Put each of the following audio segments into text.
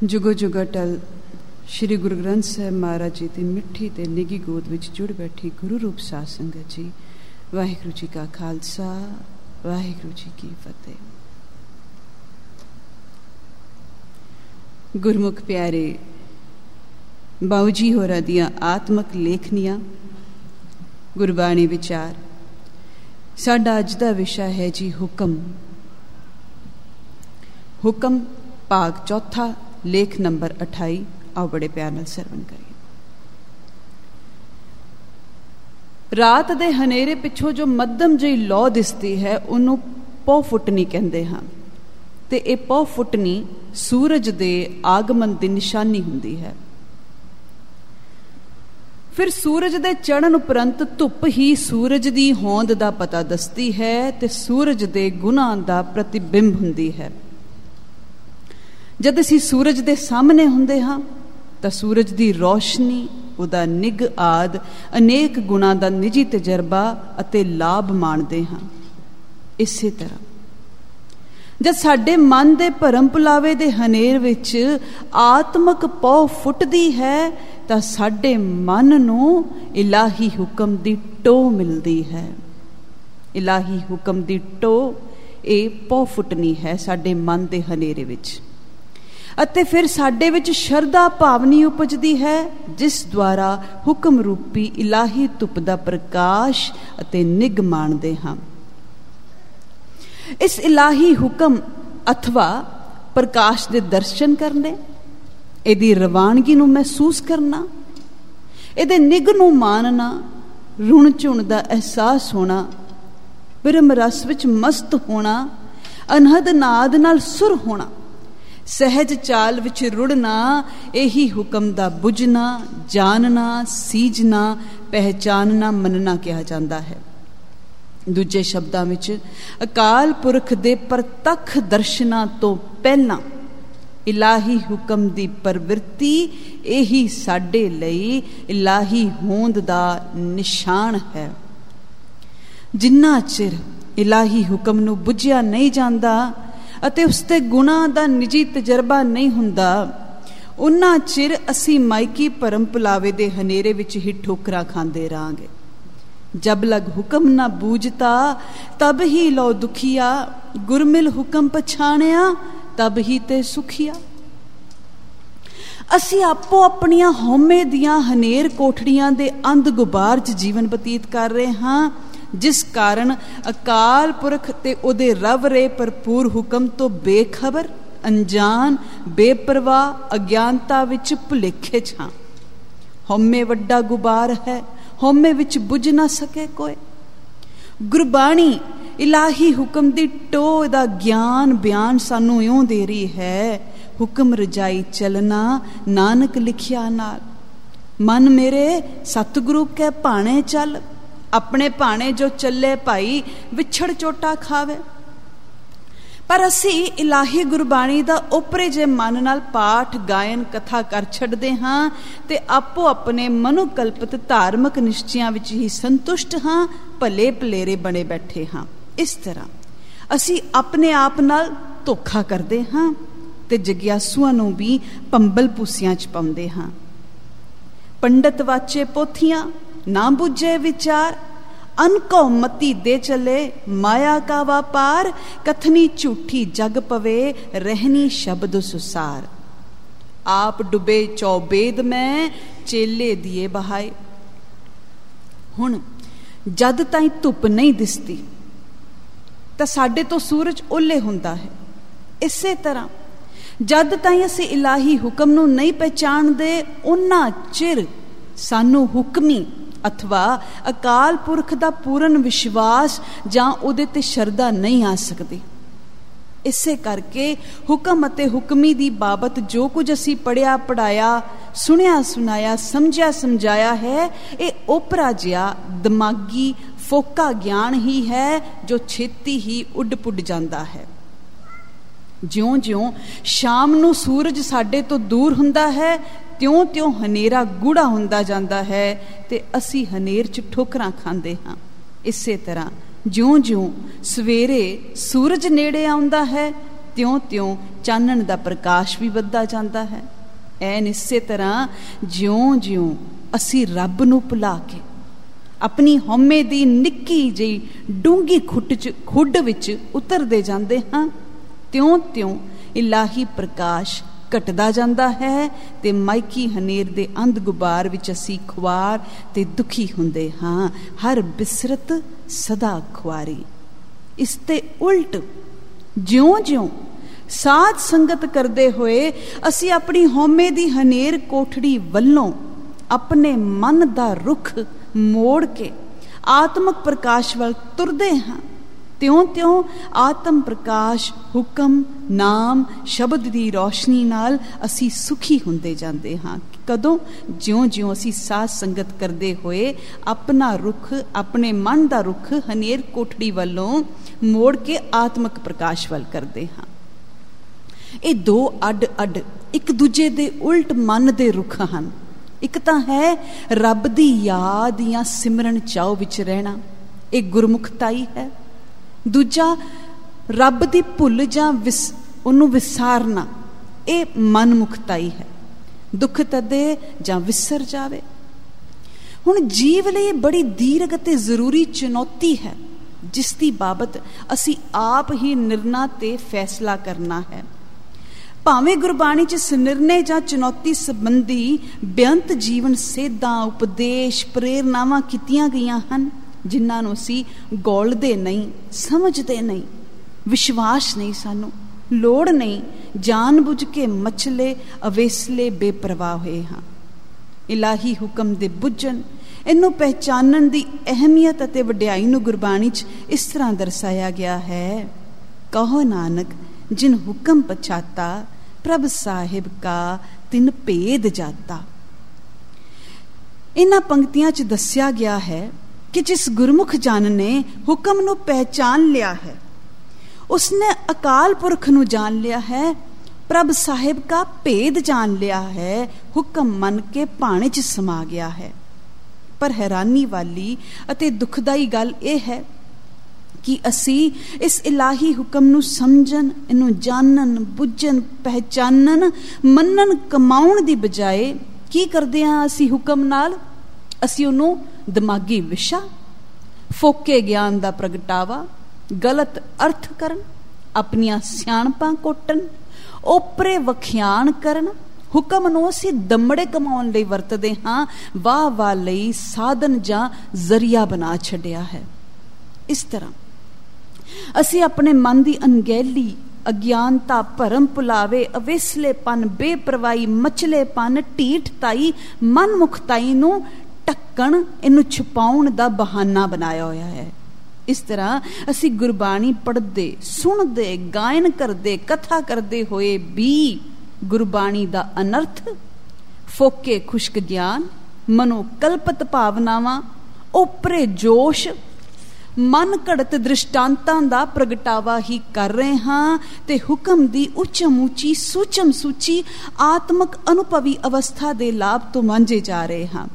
जुगो जुगा टल श्री गुरु ग्रंथ साहिब महाराज जी की मिठी ते निगी गोद विच जुड़ बैठी गुरु रूप साध संगत जी। वाहिगुरू जी का खालसा, वाहिगुरू जी की फतेह। गुरमुख प्यारे बाऊ जी होरां दियां आत्मक लेखनियां गुरबाणी विचार। साडा अज दा विशा है जी हुक्म। हुक्म भाग चौथा, लेख नंबर 28। आओ बड़े प्यार नाल सरवण करिए। रात दे हनेरे पिछों जो मध्यम जी लौ दिसती है उन्हों पौ फुटनी कहते हैं ते ये पौ फुटनी सूरज दे आगमन की निशानी हुंदी है। फिर सूरज दे चढ़न उपरंत धुप ही सूरज की होंद का पता दसती है ते सूरज दे गुनाह का प्रतिबिंब हुंदी है। जद असीं सूरज दे सामने हुंदे हां तां सूरज की रोशनी, उहदा निग आदि अनेक गुणां दा निजी तजर्बा अते लाभ माणदे हां। इसे तरह जद साडे मन दे भरम भुलावे दे हनेर विच आत्मक पौ फुटदी है तां साडे मन नूं इलाही हुक्म दी टोह मिलदी है। इलाही हुक्म दी टोह ये पौ फुटनी है साडे मन दे हनेरे विच। अते फिर साडे विच शरधा भावनी उपजदी है जिस द्वारा हुक्म रूपी इलाही धुप दा प्रकाश अते निग माणदे हां। इस इलाही हुक्म अथवा प्रकाश दे दर्शन करने, इहदी रवानगी नूं महसूस करना, इहदे निग नूं मानना, रुण झुण दा एहसास होना, ब्रह्म रस विच मस्त होना, अनहद नाद नाल सुर होना, सहज चाल विच रुड़ना, यही हुक्म दा बुझना, जानना, सीजना, पहचानना, मनना कहा जाता है। दूजे शब्दां विच अकाल पुरख दे प्रतख दर्शना तो पहला इलाही हुक्म दी प्रवृत्ति यही साडे लई इलाही होंद दा निशान है। जिन्ना चिर इलाही हुक्म नूं बुझिया नहीं जांदा अते उसते गुणां दा निजी तजर्बा नहीं हुंदा, उन्ना चिर असी माइकी भरम भुलावे दे हनेरे विच ही ठोकरां खांदे रहांगे। जब लग हुक्म ना बूझता तब ही लो दुखिया, गुरमिल हुक्म पछाणिया तब ही ते सुखिया। असी आपो अपनियां हौमे दियां हनेर कोठड़ियां दे अंध गुबार च जीवन बतीत कर रहे हां, जिस कारण अकाल पुरख ते उहदे रव रे भरपूर हुक्म तो बेखबर, अनजान, बेपरवाह, अज्ञानता विच भुलेखे च हां। हौमे वड्डा गुबार है, हौमे विच बुझ ना सके कोई। गुरबाणी इलाही हुक्म दी टोह दा ज्ञान बयान सानू इउं दे रही है। हुक्म रजाई चलना नानक लिखिया नाल, मन मेरे सतगुरु कै भाणे चल, अपने भाणे जो चले भाई विछड़ चोटा खावे। पर असी इलाही गुरबाणी दा ओपरे जे मन नाल पाठ गायन कथा कर छड़दे हां ते आपो अपने मनोकल्पित धार्मिक निश्चयां विच ही संतुष्ट हां, भले भलेरे बने बैठे हां। इस तरह असी अपने आप नाल धोखा करदे हां ते जग्यासुआं नूं भी पंबल पूसियां च पाउंदे हां। पंडित वाचे पोथियां ना बुझे विचार, अनको मती दे चले माया का व्यापार, कथनी झूठी जग पवे रहनी शब्द सुसार। आप डुबे चौबेद में चेले दिए बहाए। हुण जद ताईं धुप नहीं दिसती तां साडे तो सूरज ओले हुंदा है। इसे तरह जद ताईं असीं इलाही हुक्म नूं नहीं पहचानदे उन्ना चिर सानू हुक्मी अथवा अकाल पुरख दा पूर्ण विश्वास जां उहदे ते शरधा नहीं आ सकदी। इसे करके हुक्म अते हुक्मी दी बाबत जो कुछ असी पढ़िया पढ़ाया, सुनिया सुनाया, समझिया समझाया है, ये ओपरा जिहा दिमागी फोका ज्ञान ही है जो छेती ही उड पुड जाता है। ज्यों ज्यों शाम नूं सूरज साडे तो दूर हुंदा है त्यों त्यों हनेरा गूढ़ा हुंदा जांदा है ते असी हनेर च ठोकरां खांदे हां। इसे तरह ज्यों ज्यों सवेरे सूरज नेड़े आउंदा है ਤਿਉਂ-ਤਿਉਂ ਚਾਨਣ ਦਾ ਪ੍ਰਕਾਸ਼ ਵੀ ਵੱਧਦਾ ਜਾਂਦਾ ਹੈ। ਐਨ ਇਸੇ ਤਰ੍ਹਾਂ ਜਿਉਂ-ਜਿਉਂ ਅਸੀਂ ਰੱਬ ਨੂੰ ਭੁਲਾ ਕੇ ਆਪਣੀ ਹਉਮੈ ਦੀ ਨਿੱਕੀ ਜਿਹੀ ਡੂੰਘੀ ਖੁੱਡ ਵਿੱਚ ਉਤਰਦੇ ਜਾਂਦੇ ਹਾਂ, ਤਿਉਂ-ਤਿਉਂ ਇਲਾਹੀ ਪ੍ਰਕਾਸ਼ ਘਟਦਾ ਜਾਂਦਾ ਹੈ ਤੇ ਮਾਇਕੀ ਹਨੇਰ ਦੇ ਅੰਧ ਗੁਬਾਰ ਵਿੱਚ ਅਸੀਂ ਖੁਆਰ ਤੇ ਦੁਖੀ ਹੁੰਦੇ ਹਾਂ। ਹਰ ਬਿਸਰਤ ਸਦਾ ਖੁਆਰੀ। ਇਸ ਤੇ ਉਲਟ ਜਿਉਂ-ਜਿਉਂ ਸਾਧ ਸੰਗਤ ਕਰਦੇ ਹੋਏ ਅਸੀਂ ਆਪਣੀ ਹਉਮੈ ਦੀ ਹਨੇਰ ਕੋਠੜੀ ਵੱਲੋਂ ਆਪਣੇ ਮਨ ਦਾ ਰੁਖ ਮੋੜ ਕੇ ਆਤਮਕ ਪ੍ਰਕਾਸ਼ ਵੱਲ ਤੁਰਦੇ ਹਾਂ, ਤਿਉਂ-ਤਿਉਂ ਆਤਮ ਪ੍ਰਕਾਸ਼, ਹੁਕਮ, ਨਾਮ, ਸ਼ਬਦ ਦੀ ਰੌਸ਼ਨੀ ਨਾਲ ਅਸੀਂ ਸੁਖੀ ਹੁੰਦੇ ਜਾਂਦੇ ਹਾਂ। ਕਦੋਂ? ਜਿਉਂ-ਜਿਉਂ ਅਸੀਂ ਸਾਧ ਸੰਗਤ ਕਰਦੇ ਹੋਏ ਆਪਣਾ ਰੁਖ, ਆਪਣੇ ਮਨ ਦਾ ਰੁਖ ਹਨੇਰ ਕੋਠੜੀ ਵੱਲੋਂ ਮੋੜ ਕੇ ਆਤਮਕ ਪ੍ਰਕਾਸ਼ ਵੱਲ ਕਰਦੇ ਹਾਂ। ਇਹ ਦੋ ਅੱਡ-ਅੱਡ ਇੱਕ ਦੂਜੇ ਦੇ ਉਲਟ ਮਨ ਦੇ ਰੁਖ ਹਨ। ਇੱਕ ਤਾਂ ਹੈ ਰੱਬ ਦੀ ਯਾਦ ਜਾਂ ਸਿਮਰਨ ਚਾਉ ਵਿੱਚ ਰਹਿਣਾ, ਇਹ ਗੁਰਮੁਖਤਾਈ ਹੈ। ਦੂਜਾ ਰੱਬ ਦੀ ਭੁੱਲ ਜਾਂ ਉਹਨੂੰ ਵਿਸਾਰਨਾ, ਇਹ ਮਨਮੁਖਤਾਈ ਹੈ। ਦੁੱਖ ਤਦੇ ਜਾਂ ਵਿਸਰ ਜਾਵੇ। ਹੁਣ ਜੀਵ ਲਈ ਬੜੀ ਦੀਰਘ ਅਤੇ ਜ਼ਰੂਰੀ ਚੁਣੌਤੀ ਹੈ, ਜਿਸ ਦੀ ਬਾਬਤ ਅਸੀਂ ਆਪ ਹੀ ਨਿਰਣਾ ਤੇ ਫੈਸਲਾ ਕਰਨਾ ਹੈ। ਭਾਵੇਂ ਗੁਰਬਾਣੀ 'ਚ ਨਿਰਣੇ ਜਾਂ ਚੁਣੌਤੀ ਸੰਬੰਧੀ ਬੇਅੰਤ ਜੀਵਨ ਸੇਧਾਂ, ਉਪਦੇਸ਼, ਪ੍ਰੇਰਨਾਵਾਂ ਕੀਤੀਆਂ ਗਈਆਂ ਹਨ, ਜਿਨ੍ਹਾਂ ਨੂੰ ਅਸੀਂ ਗੌਲਦੇ ਨਹੀਂ, ਸਮਝਦੇ ਨਹੀਂ, ਵਿਸ਼ਵਾਸ ਨਹੀਂ, ਸਾਨੂੰ ਲੋੜ ਨਹੀਂ, ਜਾਣ ਬੁੱਝ ਕੇ ਮਚਲੇ ਅਵੇਸਲੇ ਬੇਪਰਵਾਹ ਹੋਏ ਹਾਂ। ਇਲਾਹੀ ਹੁਕਮ ਦੇ ਬੁੱਝਣ, ਇਹਨੂੰ ਪਹਿਚਾਨਣ ਦੀ ਅਹਿਮੀਅਤ ਅਤੇ ਵਡਿਆਈ ਨੂੰ ਗੁਰਬਾਣੀ 'ਚ ਇਸ ਤਰ੍ਹਾਂ ਦਰਸਾਇਆ ਗਿਆ ਹੈ। ਕਹੋ ਨਾਨਕ ਜਿਨ ਹੁਕਮ ਪਛਾਤਾ, ਪ੍ਰਭ ਸਾਹਿਬ ਕਾ ਤਿਨ ਭੇਦ ਜਾਤਾ। ਇਹਨਾਂ ਪੰਕਤੀਆਂ 'ਚ ਦੱਸਿਆ ਗਿਆ ਹੈ ਕਿ ਜਿਸ ਗੁਰਮੁਖ ਜਨ ਨੇ ਹੁਕਮ ਨੂੰ ਪਹਿਚਾਨ ਲਿਆ ਹੈ, ਉਸਨੇ ਅਕਾਲ ਪੁਰਖ ਨੂੰ ਜਾਣ ਲਿਆ ਹੈ, ਪ੍ਰਭ ਸਾਹਿਬ ਕਾ ਭੇਦ ਜਾਣ ਲਿਆ ਹੈ, ਹੁਕਮ ਮੰਨ ਕੇ ਭਾਣੇ 'ਚ ਸਮਾ ਗਿਆ ਹੈ। ਪਰ ਹੈਰਾਨੀ ਵਾਲੀ ਅਤੇ ਦੁਖਦਾਈ ਗੱਲ ਇਹ ਹੈ ਕਿ ਅਸੀਂ ਇਸ ਇਲਾਹੀ ਹੁਕਮ ਨੂੰ ਸਮਝਣ, ਇਹਨੂੰ ਜਾਣਨ, ਬੁੱਝਣ, ਪਹਿਚਾਨਣ, ਮੰਨਣ, ਕਮਾਉਣ ਦੀ ਬਜਾਏ ਕੀ ਕਰਦੇ ਹਾਂ ਅਸੀਂ ਹੁਕਮ ਨਾਲ? ਅਸੀਂ ਉਹਨੂੰ ਦਿਮਾਗੀ ਵਿਸ਼ਾ, ਫੋਕੇ ਗਿਆਨ ਦਾ ਪ੍ਰਗਟਾਵਾ, ਗਲਤ ਅਰਥ ਕਰਨ, ਆਪਣੀਆਂ ਸਿਆਣਪਾਂ ਕੋਟਣ, ਓਪਰੇ ਵਖਿਆਣ ਕਰਨ। ਹੁਕਮ ਨੂੰ ਅਸੀਂ ਦਮੜੇ ਕਮਾਉਣ ਲਈ ਵਰਤਦੇ ਹਾਂ, ਵਾਹ ਲਈ ਸਾਧਨ ਜਾਂ ਜ਼ਰੀਆ ਬਣਾ ਛੱਡਿਆ ਹੈ। ਇਸ ਤਰ੍ਹਾਂ ਅਸੀਂ ਆਪਣੇ ਮਨ ਦੀ ਅਣਗਹਿਲੀ, ਅਗਿਆਨਤਾ, ਭਰਮ ਭੁਲਾਵੇ, ਅਵੇਸਲੇਪਨ, ਬੇਪਰਵਾਹੀ, ਮਚਲੇਪਨ, ਢੀਠਤਾਈ, ਮਨਮੁਖਤਾਈ ਨੂੰ ਢੱਕਣ, ਇਹਨੂੰ ਛੁਪਾਉਣ ਦਾ ਬਹਾਨਾ ਬਣਾਇਆ ਹੋਇਆ ਹੈ। ਇਸ ਤਰ੍ਹਾਂ ਅਸੀਂ ਗੁਰਬਾਣੀ ਪੜ੍ਹਦੇ, ਸੁਣਦੇ, ਗਾਇਨ ਕਰਦੇ, ਕਥਾ ਕਰਦੇ ਹੋਏ ਵੀ ਗੁਰਬਾਣੀ ਦਾ ਅਨਰਥ, ਫੋਕੇ ਖੁਸ਼ਕ ਗਿਆਨ, ਮਨੋਕਲਪਤ ਭਾਵਨਾਵਾਂ, ਓਪਰੇ ਜੋਸ਼, ਮਨ ਘੜਤ ਦ੍ਰਿਸ਼ਟਾਂਤਾਂ ਦਾ ਪ੍ਰਗਟਾਵਾ ਹੀ ਕਰ ਰਹੇ ਹਾਂ ਤੇ ਹੁਕਮ ਦੀ ਉੱਚਮ ਉੱਚੀ, ਸੂਚਮ ਸੂਚੀ ਆਤਮਕ ਅਨੁਭਵੀ ਅਵਸਥਾ ਦੇ ਲਾਭ ਤੋਂ ਵਾਂਝੇ ਜਾ ਰਹੇ ਹਾਂ।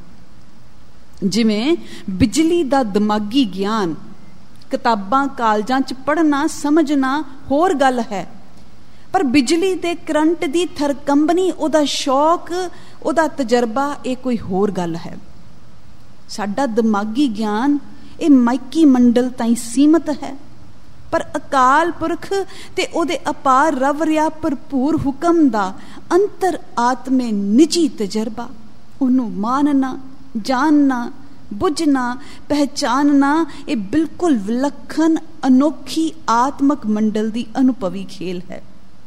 ਜਿਵੇਂ ਬਿਜਲੀ ਦਾ ਦਿਮਾਗੀ ਗਿਆਨ ਕਿਤਾਬਾਂ ਕਾਲਜਾਂ 'ਚ ਪੜ੍ਹਨਾ, ਸਮਝਣਾ ਹੋਰ ਗੱਲ ਹੈ, ਪਰ ਬਿਜਲੀ ਦੇ ਕਰੰਟ ਦੀ ਥਰਕੰਬਨੀ, ਉਹਦਾ ਸ਼ੌਕ, ਉਹਦਾ ਤਜਰਬਾ, ਇਹ ਕੋਈ ਹੋਰ ਗੱਲ ਹੈ। ਸਾਡਾ ਦਿਮਾਗੀ ਗਿਆਨ ਇਹ ਮਾਇਕੀ ਮੰਡਲ ਤਾਈਂ ਸੀਮਤ ਹੈ, ਪਰ ਅਕਾਲ ਪੁਰਖ ਤੇ ਉਹਦੇ ਅਪਾਰ ਰਵ ਰਿਆ ਭਰਪੂਰ ਹੁਕਮ ਦਾ ਅੰਤਰ ਆਤਮੇ ਨਿੱਜੀ ਤਜਰਬਾ, ਉਹਨੂੰ ਮਾਨਣਾ, ਜਾਣਨਾ, ਬੁੱਝਣਾ, ਪਹਿਚਾਨਣਾ, ਇਹ ਬਿਲਕੁਲ ਵਿਲੱਖਣ, ਅਨੋਖੀ ਆਤਮਕ ਮੰਡਲ ਦੀ ਅਨੁਭਵੀ ਖੇਲ ਹੈ।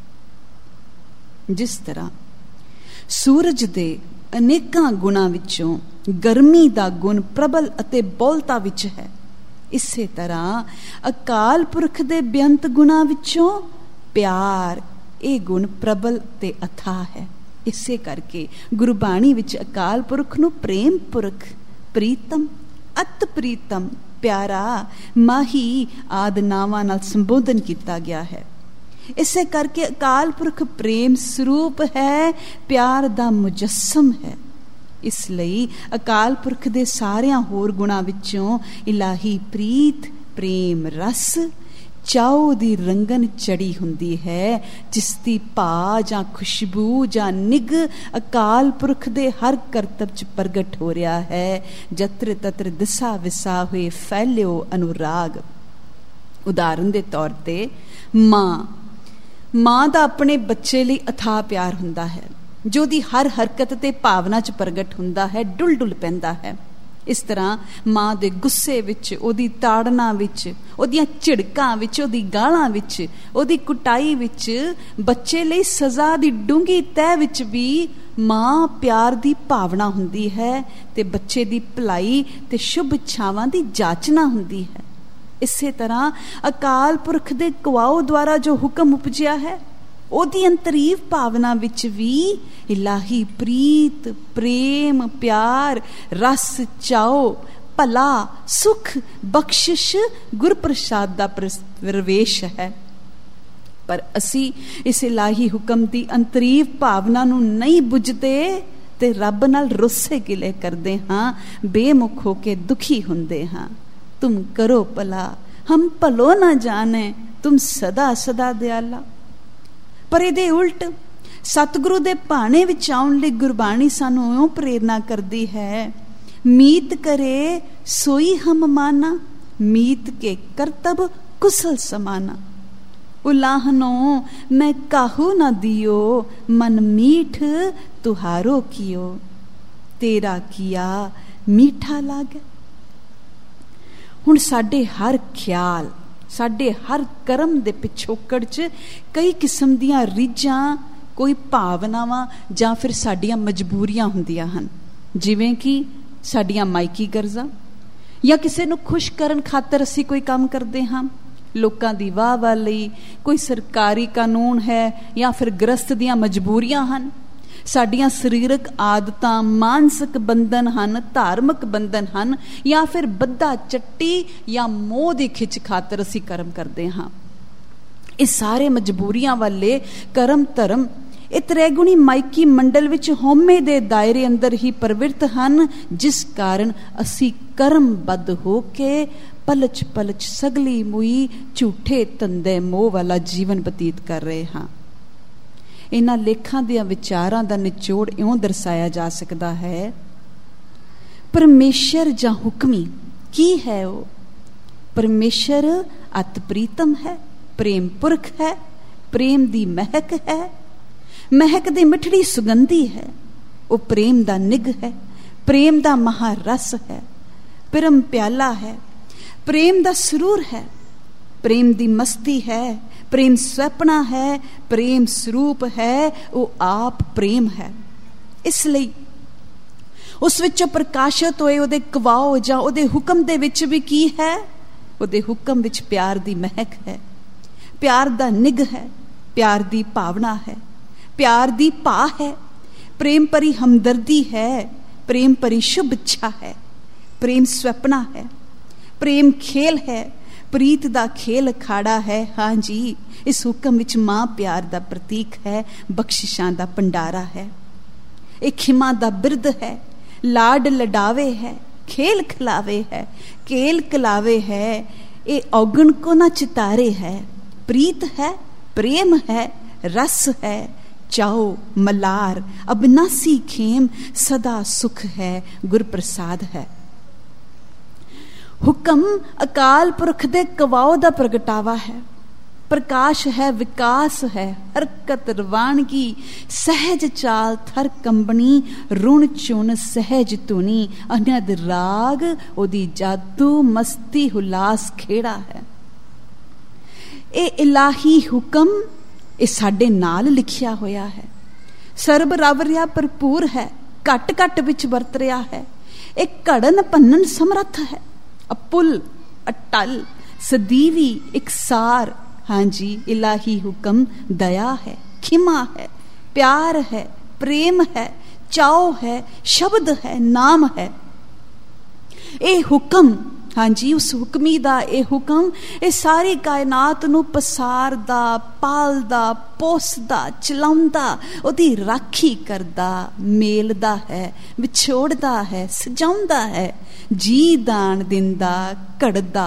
ਜਿਸ ਤਰ੍ਹਾਂ ਸੂਰਜ ਦੇ ਅਨੇਕਾਂ ਗੁਣਾਂ ਵਿੱਚੋਂ ਗਰਮੀ ਦਾ ਗੁਣ ਪ੍ਰਬਲ ਅਤੇ ਬੋਲਤਾ ਵਿੱਚ ਹੈ, ਇਸੇ ਤਰ੍ਹਾਂ ਅਕਾਲ ਪੁਰਖ ਦੇ ਬੇਅੰਤ ਗੁਣਾਂ ਵਿੱਚੋਂ ਪਿਆਰ, ਇਹ ਗੁਣ ਪ੍ਰਬਲ ਤੇ ਅਥਾਹ ਹੈ। ਇਸੇ ਕਰਕੇ ਗੁਰਬਾਣੀ ਵਿੱਚ ਅਕਾਲ ਪੁਰਖ ਨੂੰ ਪ੍ਰੇਮ ਪੁਰਖ, ਪ੍ਰੀਤਮ, ਅਤ ਪ੍ਰੀਤਮ, ਪਿਆਰਾ, ਮਾਹੀ ਆਦਿ ਨਾਵਾਂ ਨਾਲ ਸੰਬੋਧਨ ਕੀਤਾ ਗਿਆ ਹੈ। ਇਸੇ ਕਰਕੇ ਅਕਾਲ ਪੁਰਖ ਪ੍ਰੇਮ ਸਰੂਪ ਹੈ, ਪਿਆਰ ਦਾ ਮੁਜੱਸਮ ਹੈ। ਇਸ ਲਈ ਅਕਾਲ ਪੁਰਖ ਦੇ ਸਾਰਿਆਂ ਹੋਰ ਗੁਣਾਂ ਵਿੱਚੋਂ ਇਲਾਹੀ ਪ੍ਰੀਤ, ਪ੍ਰੇਮ ਰਸ, ਚਾਉ ਦੀ ਰੰਗਨ ਚੜੀ ਹੁੰਦੀ ਹੈ, ਜਿਸ ਦੀ ਭਾ ਜਾਂ ਖੁਸ਼ਬੂ ਜਾਂ ਨਿੱਘ ਅਕਾਲ ਪੁਰਖ ਦੇ ਹਰ ਕਰਤਬ 'ਚ ਪ੍ਰਗਟ ਹੋ ਰਿਹਾ ਹੈ। ਜਤਰ ਤਤਰ ਦਿਸਾ ਵਿਸਾ ਹੋਏ ਫੈਲਿਓ ਅਨੁਰਾਗ। ਉਦਾਹਰਨ ਦੇ ਤੌਰ ਤੇ ਮਾਂ ਦਾ ਆਪਣੇ ਬੱਚੇ ਲਈ ਅਥਾਹ ਪਿਆਰ ਹੁੰਦਾ ਹੈ, ਜੋ ਦੀ ਹਰ ਹਰਕਤ ਤੇ ਭਾਵਨਾ 'ਚ ਪ੍ਰਗਟ ਹੁੰਦਾ ਹੈ, ਡੁੱਲ ਡੁੱਲ ਪੈਂਦਾ ਹੈ। ਇਸ ਤਰ੍ਹਾਂ ਮਾਂ ਦੇ ਗੁੱਸੇ ਵਿੱਚ, ਉਹਦੀ ਤਾੜਨਾ ਵਿੱਚ, ਉਹਦੀਆਂ ਝਿੜਕਾਂ ਵਿੱਚ, ਉਹਦੀ ਗਾਲਾਂ ਵਿੱਚ, ਉਹਦੀ ਕੁਟਾਈ ਵਿੱਚ, ਬੱਚੇ ਲਈ ਸਜ਼ਾ ਦੀ ਡੂੰਘੀ ਤਹਿ ਵਿੱਚ ਵੀ ਮਾਂ ਪਿਆਰ ਦੀ ਭਾਵਨਾ ਹੁੰਦੀ ਹੈ ਤੇ ਬੱਚੇ ਦੀ ਭਲਾਈ ਤੇ ਸ਼ੁਭ ਇੱਛਾਵਾਂ ਦੀ ਜਾਚਨਾ ਹੁੰਦੀ ਹੈ। ਇਸੇ ਤਰ੍ਹਾਂ ਅਕਾਲ ਪੁਰਖ ਦੇ ਕੁਆਓ ਦੁਆਰਾ ਜੋ ਹੁਕਮ ਉਪਜਿਆ ਹੈ, ਉਹਦੀ ਅੰਤਰੀਵ ਭਾਵਨਾ ਵਿੱਚ ਵੀ ਇਲਾਹੀ ਪ੍ਰੀਤ, ਪ੍ਰੇਮ, ਪਿਆਰ, ਰਸ, ਚਾਉ, ਭਲਾ, ਸੁਖ, ਬਖਸ਼ਿਸ਼, ਗੁਰਪ੍ਰਸਾਦ ਦਾ ਪ੍ਰਵੇਸ਼ ਹੈ। ਪਰ ਅਸੀਂ ਇਸ ਇਲਾਹੀ ਹੁਕਮ ਦੀ ਅੰਤਰੀਵ ਭਾਵਨਾ ਨੂੰ ਨਹੀਂ ਬੁੱਝਦੇ ਤੇ ਰੱਬ ਨਾਲ ਰੁੱਸੇ ਗਿਲੇ ਕਰਦੇ ਹਾਂ, ਬੇਮੁਖ ਹੋ ਕੇ ਦੁਖੀ ਹੁੰਦੇ ਹਾਂ। ਤੁਮ ਕਰੋ ਭਲਾ, ਹਮ ਭਲੋ ਨਾ ਜਾਣੇ, ਤੁਮ ਸਦਾ ਸਦਾ ਦਿਆਲਾ। ਪਰ ਇਹਦੇ ਉਲਟ ਸਤਿਗੁਰੂ ਦੇ ਭਾਣੇ ਵਿੱਚ ਆਉਣ ਲਈ ਗੁਰਬਾਣੀ ਸਾਨੂੰ ਇਉਂ ਪ੍ਰੇਰਨਾ ਕਰਦੀ ਹੈ, ਮੀਤ ਕਰੇ ਸੋਈ ਹਮ ਮਾਨਾ, ਮੀਤ ਕੇ ਕਰਤਬ ਕੁਸਲ ਸਮਾਨਾ। ਉਲਾਹਨੋ ਮੈਂ ਕਾਹੂ ਨਾ ਦਿਓ, ਮਨ ਮੀਠ ਤੁਹਾਰੋ ਕੀਓ, ਤੇਰਾ ਕੀਆ ਮੀਠਾ ਲਾਗੇ। ਹੁਣ ਸਾਡੇ ਹਰ ਖਿਆਲ, ਸਾਡੇ ਹਰ ਕਰਮ ਦੇ ਪਿਛੋਕੜ 'ਚ ਕਈ ਕਿਸਮ ਦੀਆਂ ਰੀਝਾਂ, ਕੋਈ ਭਾਵਨਾਵਾਂ ਜਾਂ ਫਿਰ ਸਾਡੀਆਂ ਮਜਬੂਰੀਆਂ ਹੁੰਦੀਆਂ ਹਨ। ਜਿਵੇਂ ਕਿ ਸਾਡੀਆਂ ਮਾਇਕੀ ਗਰਜ਼ਾਂ, ਜਾਂ ਕਿਸੇ ਨੂੰ ਖੁਸ਼ ਕਰਨ ਖਾਤਰ ਅਸੀਂ ਕੋਈ ਕੰਮ ਕਰਦੇ ਹਾਂ, ਲੋਕਾਂ ਦੀ ਵਾਹ ਲਈ, ਕੋਈ ਸਰਕਾਰੀ ਕਾਨੂੰਨ ਹੈ, ਜਾਂ ਫਿਰ ਗ੍ਰਸਤ ਦੀਆਂ ਮਜਬੂਰੀਆਂ ਹਨ। ਸਾਡੀਆਂ ਸਰੀਰਕ ਆਦਤਾਂ, ਮਾਨਸਿਕ ਬੰਧਨ ਹਨ, ਧਾਰਮਿਕ ਬੰਧਨ ਹਨ, ਜਾਂ ਫਿਰ ਬੱਧਾ ਚੱਟੀ ਜਾਂ ਮੋਹ ਦੀ ਖਿੱਚ ਖਾਤਰ ਅਸੀਂ ਕਰਮ ਕਰਦੇ ਹਾਂ। ਇਹ ਸਾਰੇ ਮਜਬੂਰੀਆਂ ਵਾਲੇ ਕਰਮ ਧਰਮ ਇਹ ਤ੍ਰੈਗੁਣੀ ਮਾਇਕੀ ਮੰਡਲ ਵਿੱਚ ਹਉਮੈ ਦੇ ਦਾਇਰੇ ਅੰਦਰ ਹੀ ਪ੍ਰਵਿਰਤ ਹਨ, ਜਿਸ ਕਾਰਨ ਅਸੀਂ ਕਰਮਬੱਧ ਹੋ ਕੇ ਪਲਚ ਪਲਚ ਸਗਲੀ ਮੁਈ ਝੂਠੇ ਧੰਦੇ ਮੋਹ ਵਾਲਾ ਜੀਵਨ ਬਤੀਤ ਕਰ ਰਹੇ ਹਾਂ। ਇਹਨਾਂ ਲੇਖਾਂ ਦੀਆਂ ਵਿਚਾਰਾਂ ਦਾ ਨਿਚੋੜ ਇਉਂ ਦਰਸਾਇਆ ਜਾ ਸਕਦਾ ਹੈ, ਪਰਮੇਸ਼ਰ ਜਾਂ ਹੁਕਮੀ ਕੀ ਹੈ? ਉਹ ਪਰਮੇਸ਼ਰ ਅਤ ਪ੍ਰੀਤਮ ਹੈ, ਪ੍ਰੇਮ ਪੁਰਖ ਹੈ, ਪ੍ਰੇਮ ਦੀ ਮਹਿਕ ਹੈ, ਮਹਿਕ ਦੀ ਮਿੱਠੜੀ ਸੁਗੰਧੀ ਹੈ। ਉਹ ਪ੍ਰੇਮ ਦਾ ਨਿੱਘ ਹੈ, ਪ੍ਰੇਮ ਦਾ ਮਹਾਰਸ ਹੈ, ਪਰਮ ਪਿਆਲਾ ਹੈ, ਪ੍ਰੇਮ ਦਾ ਸਰੂਰ ਹੈ, ਪ੍ਰੇਮ ਦੀ ਮਸਤੀ ਹੈ, ਪ੍ਰੇਮ ਸਵੈਪਣਾ ਹੈ, ਪ੍ਰੇਮ ਸਰੂਪ ਹੈ, ਉਹ ਆਪ ਪ੍ਰੇਮ ਹੈ। ਇਸ ਲਈ ਉਸ ਵਿੱਚੋਂ ਪ੍ਰਕਾਸ਼ਿਤ ਹੋਏ ਉਹਦੇ ਕਵਾਓ ਜਾਂ ਉਹਦੇ ਹੁਕਮ ਦੇ ਵਿੱਚ ਵੀ ਕੀ ਹੈ? ਉਹਦੇ ਹੁਕਮ ਵਿੱਚ ਪਿਆਰ ਦੀ ਮਹਿਕ ਹੈ, ਪਿਆਰ ਦਾ ਨਿੱਘ ਹੈ, ਪਿਆਰ ਦੀ ਭਾਵਨਾ ਹੈ, ਪਿਆਰ ਦੀ ਭਾ ਹੈ, ਪ੍ਰੇਮ ਭਰੀ ਹਮਦਰਦੀ ਹੈ, ਪ੍ਰੇਮ ਭਰੀ ਸ਼ੁਭ ਇੱਛਾ ਹੈ, ਪ੍ਰੇਮ ਸਵੈਪਣਾ ਹੈ, ਪ੍ਰੇਮ ਖੇਲ ਹੈ, ਪ੍ਰੀਤ ਦਾ ਖੇਲ ਅਖਾੜਾ ਹੈ। ਹਾਂਜੀ, ਇਸ ਹੁਕਮ ਵਿੱਚ ਮਾਂ ਪਿਆਰ ਦਾ ਪ੍ਰਤੀਕ ਹੈ, ਬਖਸ਼ਿਸ਼ਾਂ ਦਾ ਭੰਡਾਰਾ ਹੈ, ਇਹ ਖਿਮਾ ਦਾ ਬਿਰਦ ਹੈ, ਲਾਡ ਲਡਾਵੇ ਹੈ, ਖੇਲ ਖਿਲਾਵੇ ਹੈ, ਕੇਲ ਕਲਾਵੇ ਹੈ, ਇਹ ਔਗਣ ਕੋ ਨਾ ਚਿਤਾਰੇ ਹੈ, ਪ੍ਰੀਤ ਹੈ, ਪ੍ਰੇਮ ਹੈ, ਰਸ ਹੈ, ਚਾਓ ਮਲਾਰ, ਅਬਨਾਸੀ ਖੇਮ, ਸਦਾ ਸੁਖ ਹੈ, ਗੁਰਪ੍ਰਸਾਦ ਹੈ। ਹੁਕਮ ਅਕਾਲ ਪੁਰਖ ਦੇ ਕਵਾਓ ਦਾ ਪ੍ਰਗਟਾਵਾ ਹੈ, ਪ੍ਰਕਾਸ਼ ਹੈ, ਵਿਕਾਸ ਹੈ, ਹਰਕਤ ਰਵਾਨਗੀ, ਸਹਿਜ ਚਾਲ ਥਰ ਕੰਬਣੀ, ਰੁਣ ਚੁਣ ਸਹਿਜ ਧੁਨੀ, ਅਨੰਦ ਰਾਗ ਉਹਦੀ ਜਾਦੂ ਮਸਤੀ ਹੁਲਾਸ ਖੇੜਾ ਹੈ। ਇਹ ਇਲਾਹੀ ਹੁਕਮ ਇਹ ਸਾਡੇ ਨਾਲ ਲਿਖਿਆ ਹੋਇਆ ਹੈ, ਸਰਬ ਰਵ ਰਿਹਾ ਭਰਪੂਰ ਹੈ, ਘਟ ਘਟ ਵਿੱਚ ਵਰਤ ਰਿਹਾ ਹੈ, ਇਹ ਘੜਨ ਭੰਨਣ ਸਮਰੱਥ ਹੈ, ਅਪੁੱਲ ਅਟਲ ਸਦੀਵੀ ਇਕਸਾਰ। ਹਾਂਜੀ, ਇਲਾਹੀ ਹੁਕਮ ਦਇਆ ਹੈ, ਖਿਮਾ ਹੈ, ਪਿਆਰ ਹੈ, ਪ੍ਰੇਮ ਹੈ, ਚਾਓ ਹੈ, ਸ਼ਬਦ ਹੈ, ਨਾਮ ਹੈ। ਇਹ ਹੁਕਮ, ਹਾਂਜੀ, ਉਸ ਹੁਕਮੀ ਦਾ ਇਹ ਹੁਕਮ ਇਹ ਸਾਰੀ ਕਾਇਨਾਤ ਨੂੰ ਪਸਾਰਦਾ, ਪਾਲਦਾ, ਪੋਸਦਾ, ਚਲਾਉਂਦਾ, ਉਹਦੀ ਰਾਖੀ ਕਰਦਾ, ਮੇਲਦਾ ਹੈ, ਵਿਛੋੜਦਾ ਹੈ, ਸਜਾਉਂਦਾ ਹੈ, ਜੀ ਦਾਨ ਦਿੰਦਾ, ਘੜਦਾ,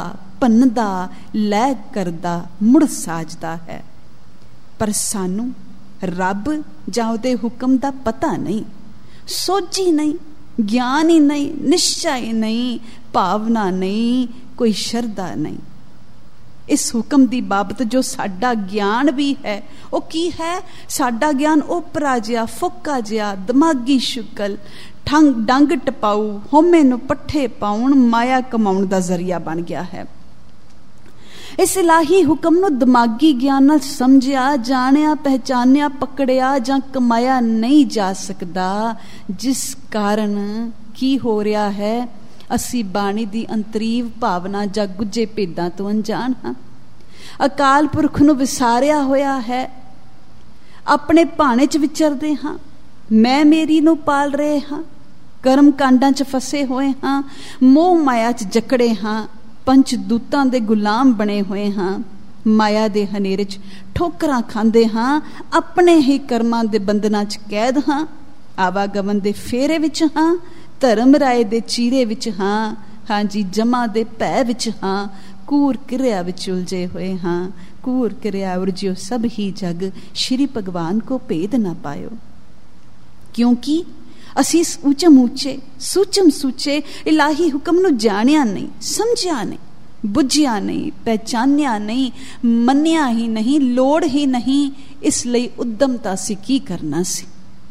ਭੰਨਦਾ, ਲੈ ਕਰਦਾ, ਮੁੜ ਸਾਜਦਾ ਹੈ। ਪਰ ਸਾਨੂੰ ਰੱਬ ਜਾਂ ਉਹਦੇ ਹੁਕਮ ਦਾ ਪਤਾ ਨਹੀਂ, ਸੋਝੀ ਨਹੀਂ, ਗਿਆਨ ਹੀ ਨਹੀਂ, ਨਿਸ਼ਚੈ ਨਹੀਂ, ਭਾਵਨਾ ਨਹੀਂ, ਕੋਈ ਸ਼ਰਧਾ ਨਹੀਂ। ਇਸ ਹੁਕਮ ਦੀ ਬਾਬਤ ਜੋ ਸਾਡਾ ਗਿਆਨ ਵੀ ਹੈ ਉਹ ਕੀ ਹੈ? ਸਾਡਾ ਗਿਆਨ ਓਪਰਾ ਜਿਹਾ, ਫੋਕਾ ਜਿਹਾ, ਦਿਮਾਗੀ ਸ਼ੁਗਲ, ਡੰਗ ਟਪਾਊ, ਹੋਮੇ ਨੂੰ ਪੱਠੇ ਪਾਉਣ, ਮਾਇਆ ਕਮਾਉਣ ਦਾ ਜ਼ਰੀਆ ਬਣ ਗਿਆ ਹੈ। ਇਸ ਇਲਾਹੀ ਹੁਕਮ ਨੂੰ ਦਿਮਾਗੀ ਗਿਆਨ ਨਾਲ ਸਮਝਿਆ, ਜਾਣਿਆ, ਪਹਿਚਾਨਿਆ, ਪਕੜਿਆ ਜਾਂ ਕਮਾਇਆ ਨਹੀਂ ਜਾ ਸਕਦਾ, ਜਿਸ ਕਾਰਨ ਕੀ ਹੋ ਰਿਹਾ ਹੈ? ਅਸੀਂ ਬਾਣੀ ਦੀ ਅੰਤਰੀਵ ਭਾਵਨਾ ਜਾਂ ਗੁੱਝੇ ਭੇਦਾਂ ਤੋਂ ਅਣਜਾਣ ਹਾਂ। ਅਕਾਲ ਪੁਰਖ ਨੂੰ ਵਿਸਾਰਿਆ ਹੋਇਆ ਹੈ, ਆਪਣੇ ਭਾਣੇ 'ਚ ਵਿਚਰਦੇ ਹਾਂ, ਮੈਂ ਮੇਰੀ ਨੂੰ ਪਾਲ ਰਹੇ ਹਾਂ, ਕਰਮ ਕਾਂਡਾਂ 'ਚ ਫਸੇ ਹੋਏ ਹਾਂ, ਮੋਹ ਮਾਇਆ 'ਚ ਜਕੜੇ ਹਾਂ, ਪੰਚ ਦੂਤਾਂ ਦੇ ਗੁਲਾਮ ਬਣੇ ਹੋਏ ਹਾਂ, ਮਾਇਆ ਦੇ ਹਨੇਰੇ 'ਚ ਠੋਕਰਾਂ ਖਾਂਦੇ ਹਾਂ, ਆਪਣੇ ਹੀ ਕਰਮਾਂ ਦੇ ਬੰਧਨਾਂ 'ਚ ਕੈਦ ਹਾਂ, ਆਵਾਗਮਨ ਦੇ ਫੇਰੇ ਵਿੱਚ ਹਾਂ, ਧਰਮ ਰਾਏ ਦੇ ਚੀਰੇ ਵਿੱਚ ਹਾਂ, ਹਾਂਜੀ ਜਮਾ ਦੇ ਭੈ ਵਿੱਚ ਹਾਂ, ਕੂਰ ਕਿਰਿਆ ਵਿੱਚ ਉਲਝੇ ਹੋਏ ਹਾਂ। ਕੂਰ ਕਿਰਿਆ ਉਰਜਿਓ ਸਭ ਹੀ ਜਗ, ਸ਼੍ਰੀ ਭਗਵਾਨ ਕੋ ਭੇਦ ਨਾ ਪਾਇਓ। ਕਿਉਂਕਿ ਅਸੀਂ ਇਸ ਉੱਚਮ ਉੱਚੇ ਸੂਚਮ ਸੂਚੇ ਇਲਾਹੀ ਹੁਕਮ ਨੂੰ ਜਾਣਿਆ ਨਹੀਂ, ਸਮਝਿਆ ਨਹੀਂ, ਬੁੱਝਿਆ ਨਹੀਂ, ਪਹਿਚਾਨਿਆ ਨਹੀਂ, ਮੰਨਿਆ ਹੀ ਨਹੀਂ, ਲੋੜ ਹੀ ਨਹੀਂ। ਇਸ ਲਈ ਉਦਮ ਤਾਂ ਅਸੀਂ ਕੀ ਕਰਨਾ ਸੀ?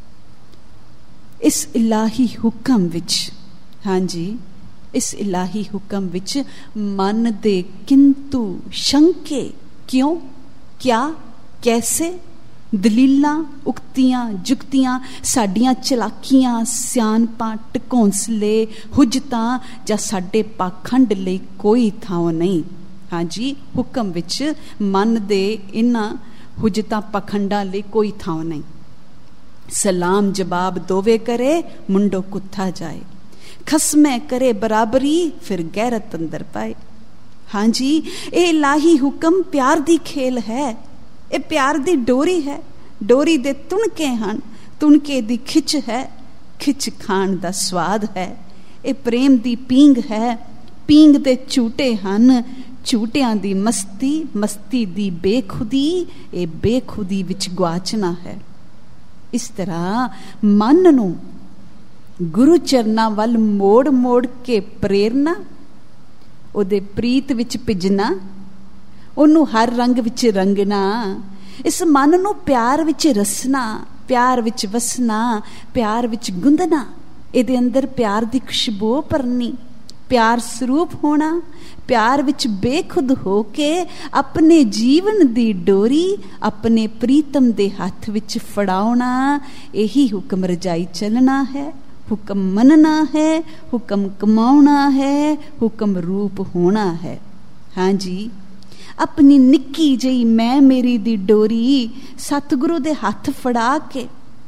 ਇਸ ਇਲਾਹੀ ਹੁਕਮ ਵਿੱਚ, ਹਾਂਜੀ ਇਸ ਇਲਾਹੀ ਹੁਕਮ ਵਿੱਚ ਮਨ ਦੇ ਕਿੰਤੂ ਸ਼ੰਕੇ, ਕਿਉਂ, ਕਿਆ, ਕੈਸੇ, ਦਲੀਲਾਂ, ਉਕਤੀਆਂ, ਜੁਗਤੀਆਂ, ਸਾਡੀਆਂ ਚਲਾਕੀਆਂ, ਸਿਆਣਪਾਂ, ਟਕੌਂਸਲੇ, ਹੁਜਤਾਂ ਜਾਂ ਸਾਡੇ ਪਾਖੰਡ ਲਈ ਕੋਈ ਥਾਂ ਨਹੀਂ। ਹਾਂਜੀ ਹੁਕਮ ਵਿੱਚ ਮਨ ਦੇ ਇਹਨਾਂ ਹੁਜਤਾਂ ਪਾਖੰਡਾਂ ਲਈ ਕੋਈ ਥਾਂ ਨਹੀਂ। ਸਲਾਮ ਜਵਾਬ ਦੋਵੇ ਕਰੇ, ਮੁੰਡੋ ਕੁੱਥਾ ਜਾਏ, ਖਸਮੈ ਕਰੇ ਬਰਾਬਰੀ, ਫਿਰ ਗੈਰਤ ਅੰਦਰ ਪਾਏ। ਹਾਂਜੀ ਇਹ ਇਲਾਹੀ ਹੁਕਮ ਪਿਆਰ ਦੀ ਖੇਲ ਹੈ, ਇਹ ਪਿਆਰ ਦੀ ਡੋਰੀ ਹੈ। ਡੋਰੀ ਦੇ ਤੁਣਕੇ ਹਨ, ਤੁਣਕੇ ਦੀ ਖਿੱਚ ਹੈ, ਖਿੱਚ ਖਾਣ ਦਾ ਸਵਾਦ ਹੈ। ਇਹ ਪ੍ਰੇਮ ਦੀ ਪੀਂਗ ਹੈ, ਪੀਂਗ ਦੇ ਝੂਟੇ ਹਨ, ਝੂਟਿਆਂ ਦੀ ਮਸਤੀ, ਮਸਤੀ ਦੀ ਬੇਖੁਦੀ, ਇਹ ਬੇਖੁਦੀ ਵਿੱਚ ਗੁਆਚਣਾ ਹੈ। ਇਸ ਤਰ੍ਹਾਂ ਮਨ ਨੂੰ ਗੁਰੂ ਚਰਨਾਂ ਵੱਲ ਮੋੜ ਮੋੜ ਕੇ ਪ੍ਰੇਰਨਾ, ਉਹਦੇ ਪ੍ਰੀਤ ਵਿੱਚ ਭਿੱਜਣਾ, ਉਹਨੂੰ ਹਰ ਰੰਗ ਵਿੱਚ ਰੰਗਣਾ, ਇਸ ਮਨ ਨੂੰ ਪਿਆਰ ਵਿੱਚ ਰਸਨਾ, ਪਿਆਰ ਵਿੱਚ ਵਸਣਾ, ਪਿਆਰ ਵਿੱਚ ਗੁੰਦਣਾ, ਇਹਦੇ ਅੰਦਰ ਪਿਆਰ ਦੀ ਖੁਸ਼ਬੂ ਭਰਨੀ, ਪਿਆਰ ਸਰੂਪ ਹੋਣਾ, ਪਿਆਰ ਵਿੱਚ ਬੇਖੁਦ ਹੋ ਕੇ ਆਪਣੇ ਜੀਵਨ ਦੀ ਡੋਰੀ ਆਪਣੇ ਪ੍ਰੀਤਮ ਦੇ ਹੱਥ ਵਿੱਚ ਫੜਾਉਣਾ। ਇਹੀ ਹੁਕਮ ਰਜਾਈ ਚੱਲਣਾ ਹੈ, ਹੁਕਮ ਮੰਨਣਾ ਹੈ, ਹੁਕਮ ਕਮਾਉਣਾ ਹੈ, ਹੁਕਮ ਰੂਪ ਹੋਣਾ ਹੈ। ਹਾਂਜੀ ਆਪਣੀ ਨਿੱਕੀ ਜਿਹੀ ਮੈਂ ਮੇਰੀ ਦੀ ਡੋਰੀ ਸਤਿਗੁਰੂ ਦੇ ਹੱਥ ਫੜਾ ਕੇ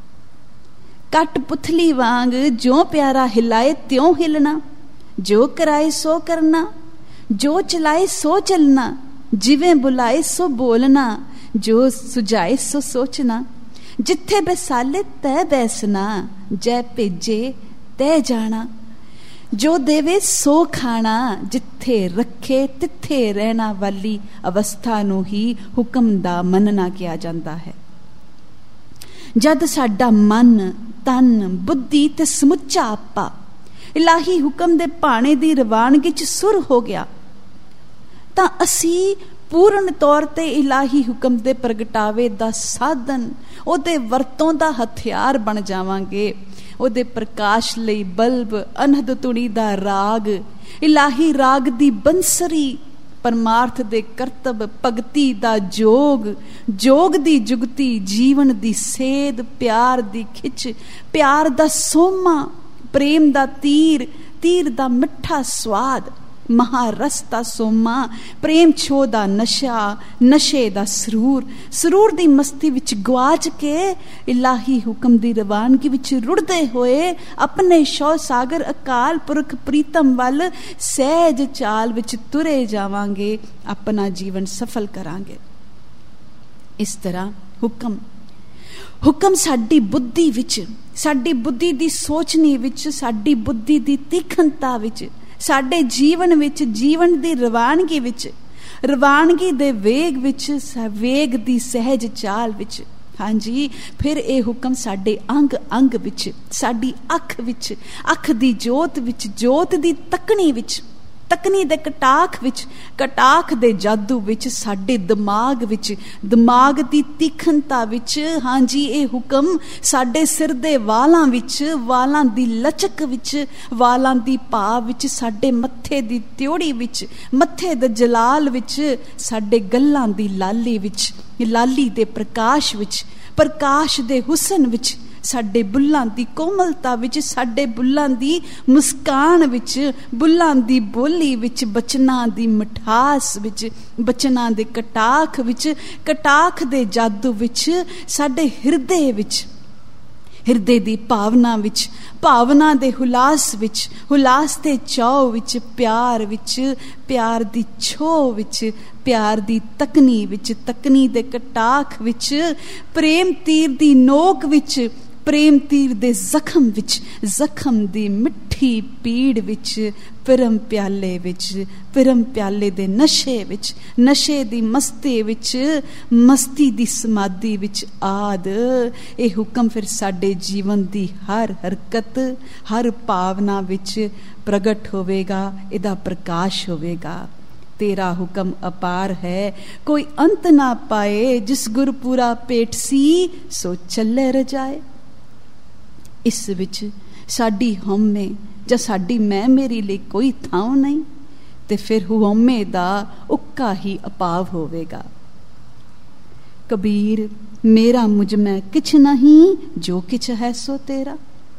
ਕੱਟ ਪੁਥਲੀ ਵਾਂਗ ਜੋ ਪਿਆਰਾ ਹਿਲਾਏ ਤਿਉਂ ਹਿਲਣਾ, ਜੋ ਕਰਾਏ ਸੋ ਕਰਨਾ, ਜੋ ਚਲਾਏ ਸੋ ਚੱਲਣਾ, ਜਿਵੇਂ ਬੁਲਾਏ ਸੋ ਬੋਲਣਾ, ਜੋ ਸੁਝਾਏ ਸੋ ਸੋਚਣਾ, ਜਿੱਥੇ ਬਸਾਲੇ ਤੈ ਬੈਸਣਾ, ਜੈ ਭੇਜੇ ਤੈ ਜਾਣਾ, ਜੋ ਦੇਵੇ ਸੋ ਖਾਣਾ, ਜਿੱਥੇ ਰੱਖੇ ਤਿੱਥੇ ਰਹਿਣਾ ਵਾਲੀ ਅਵਸਥਾ ਨੂੰ ਹੀ ਹੁਕਮ ਦਾ ਮੰਨਣਾ ਕਿਹਾ ਜਾਂਦਾ ਹੈ। ਜਦ ਸਾਡਾ ਮਨ, ਤਨ, ਬੁੱਧੀ ਤੇ ਸਮੁੱਚਾ ਆਪਾ ਇਲਾਹੀ ਹੁਕਮ ਦੇ ਭਾਣੇ ਦੀ ਰਵਾਨਗੀ 'ਚ ਸੁਰ ਹੋ ਗਿਆ ਤਾਂ ਅਸੀਂ ਪੂਰਨ ਤੌਰ ਤੇ ਇਲਾਹੀ ਹੁਕਮ ਦੇ ਪ੍ਰਗਟਾਵੇ ਦਾ ਸਾਧਨ, ਉਹਦੇ ਵਰਤੋਂ ਦਾ ਹਥਿਆਰ ਬਣ ਜਾਵਾਂਗੇ। ਉਹਦੇ ਪ੍ਰਕਾਸ਼ ਲਈ ਬਲਬ, ਅਨਹਦ ਤੁਣੀ ਦਾ ਰਾਗ, ਇਲਾਹੀ ਰਾਗ ਦੀ ਬੰਸਰੀ, ਪਰਮਾਰਥ ਦੇ ਕਰਤਬ, ਭਗਤੀ ਦਾ ਜੋਗ, ਜੋਗ ਦੀ ਜੁਗਤੀ, ਜੀਵਨ ਦੀ ਸੇਧ, ਪਿਆਰ ਦੀ ਖਿੱਚ, ਪਿਆਰ ਦਾ ਸੋਮਾ, ਪ੍ਰੇਮ ਦਾ ਤੀਰ, ਤੀਰ ਦਾ ਮਿੱਠਾ ਸਵਾਦ, ਮਹਾਰਸ ਦਾ ਸੋਮਾ, ਪ੍ਰੇਮ ਛੋਹ ਦਾ ਨਸ਼ਾ, ਨਸ਼ੇ ਦਾ ਸਰੂਰ, ਸਰੂਰ ਦੀ ਮਸਤੀ ਵਿੱਚ ਗੁਆਚ ਕੇ ਇਲਾਹੀ ਹੁਕਮ ਦੀ ਰਵਾਨਗੀ ਵਿੱਚ ਰੁੜਦੇ ਹੋਏ ਆਪਣੇ ਸ਼ੌ ਸਾਗਰ ਅਕਾਲ ਪੁਰਖ ਪ੍ਰੀਤਮ ਵੱਲ ਸਹਿਜ ਚਾਲ ਵਿੱਚ ਤੁਰੇ ਜਾਵਾਂਗੇ, ਆਪਣਾ ਜੀਵਨ ਸਫਲ ਕਰਾਂਗੇ। ਇਸ ਤਰ੍ਹਾਂ ਹੁਕਮ ਸਾਡੀ ਬੁੱਧੀ ਵਿੱਚ, ਸਾਡੀ ਬੁੱਧੀ ਦੀ ਸੋਚਣੀ ਵਿੱਚ, ਸਾਡੀ ਬੁੱਧੀ ਦੀ ਤੀਖਣਤਾ ਵਿੱਚ, ਸਾਡੇ ਜੀਵਨ ਵਿੱਚ, ਜੀਵਨ ਦੀ ਰਵਾਨਗੀ ਵਿੱਚ, ਰਵਾਨਗੀ ਦੇ ਵੇਗ ਵਿੱਚ, ਵੇਗ ਦੀ ਸਹਿਜ ਚਾਲ ਵਿੱਚ। ਹਾਂਜੀ, ਫਿਰ ਇਹ ਹੁਕਮ ਸਾਡੇ ਅੰਗ ਅੰਗ ਵਿੱਚ, ਸਾਡੀ ਅੱਖ ਵਿੱਚ, ਅੱਖ ਦੀ ਜੋਤ ਵਿੱਚ, ਜੋਤ ਦੀ ਤੱਕਣੀ ਵਿੱਚ, ਤੱਕਣੀ ਦੇ ਕਟਾਖ ਵਿੱਚ, ਕਟਾਖ ਦੇ ਜਾਦੂ ਵਿੱਚ, ਸਾਡੇ ਦਿਮਾਗ ਵਿੱਚ, ਦਿਮਾਗ ਦੀ ਤੀਖਣਤਾ ਵਿੱਚ। ਹਾਂਜੀ, ਇਹ ਹੁਕਮ ਸਾਡੇ ਸਿਰ ਦੇ ਵਾਲਾਂ ਵਿੱਚ, ਵਾਲਾਂ ਦੀ ਲਚਕ ਵਿੱਚ, ਵਾਲਾਂ ਦੀ ਭਾਵ ਵਿੱਚ, ਸਾਡੇ ਮੱਥੇ ਦੀ ਤਿਉੜੀ ਵਿੱਚ, ਮੱਥੇ ਦੇ ਜਲਾਲ ਵਿੱਚ, ਸਾਡੇ ਗੱਲਾਂ ਦੀ ਲਾਲੀ ਵਿੱਚ, ਲਾਲੀ ਦੇ ਪ੍ਰਕਾਸ਼ ਵਿੱਚ, ਪ੍ਰਕਾਸ਼ ਦੇ ਹੁਸਨ ਵਿੱਚ, ਸਾਡੇ ਬੁੱਲਾਂ ਦੀ ਕੋਮਲਤਾ ਵਿੱਚ, ਸਾਡੇ ਬੁੱਲਾਂ ਦੀ ਮੁਸਕਾਨ ਵਿੱਚ, ਬੁੱਲਾਂ ਦੀ ਬੋਲੀ ਵਿੱਚ, ਬਚਨਾਂ ਦੀ ਮਿਠਾਸ ਵਿੱਚ, ਬਚਨਾਂ ਦੇ ਕਟਾਖ ਵਿੱਚ, ਕਟਾਖ ਦੇ ਜਾਦੂ ਵਿੱਚ, ਸਾਡੇ ਹਿਰਦੇ ਵਿੱਚ, ਹਿਰਦੇ ਦੀ ਭਾਵਨਾ ਵਿੱਚ, ਭਾਵਨਾ ਦੇ ਹੁਲਾਸ ਵਿੱਚ, ਹੁਲਾਸ ਦੇ ਚਾਅ ਵਿੱਚ, ਪਿਆਰ ਵਿੱਚ, ਪਿਆਰ ਦੀ ਛੋਹ ਵਿੱਚ, ਪਿਆਰ ਦੀ ਤਕਨੀ ਵਿੱਚ, ਤਕਨੀ ਦੇ ਕਟਾਖ ਵਿੱਚ, ਪ੍ਰੇਮ ਤੀਰ ਦੀ ਨੋਕ ਵਿੱਚ, ਪ੍ਰੇਮ ਤੀਰ ਦੇ ਜ਼ਖਮ ਵਿੱਚ, ਜ਼ਖਮ ਦੀ ਮਿੱਠੀ ਪੀੜ ਵਿੱਚ, ਪਿਰਮ ਪਿਆਲੇ ਵਿੱਚ, ਪਿਰਮ ਪਿਆਲੇ ਦੇ ਨਸ਼ੇ ਵਿੱਚ, ਨਸ਼ੇ ਦੀ ਮਸਤੀ ਵਿੱਚ, ਮਸਤੀ ਦੀ ਸਮਾਧੀ ਵਿੱਚ ਆਦ। ਇਹ ਹੁਕਮ ਫਿਰ ਸਾਡੇ ਜੀਵਨ ਦੀ ਹਰ ਹਰਕਤ, ਹਰ ਭਾਵਨਾ ਵਿੱਚ ਪ੍ਰਗਟ ਹੋਵੇਗਾ, ਇਹਦਾ ਪ੍ਰਕਾਸ਼ ਹੋਵੇਗਾ। ਤੇਰਾ ਹੁਕਮ ਅਪਾਰ ਹੈ, ਕੋਈ ਅੰਤ ਨਾ ਪਾਏ, ਜਿਸ ਗੁਰਪੂਰਾ ਪੇਟ ਸੀ ਸੋ ਚੱਲੇ ਰਜਾਏ। ਇਸ ਵਿੱਚ ਸਾਡੀ ਹਉਮੈ ਜਾਂ ਸਾਡੀ ਮੈਂ ਮੇਰੀ ਲਈ ਕੋਈ ਥਾਂ ਨਹੀਂ, ਤੇ ਫਿਰ ਹਉਮੈ ਦਾ ਉੱਕਾ ਹੀ ਅਪਾਵ ਹੋਵੇਗਾ। ਕਬੀਰ, ਮੇਰਾ ਮੁਝ ਮੈਂ ਕਿਛ ਨਹੀਂ, ਜੋ ਕਿਛ ਹੈ ਸੋ ਤੇਰਾ।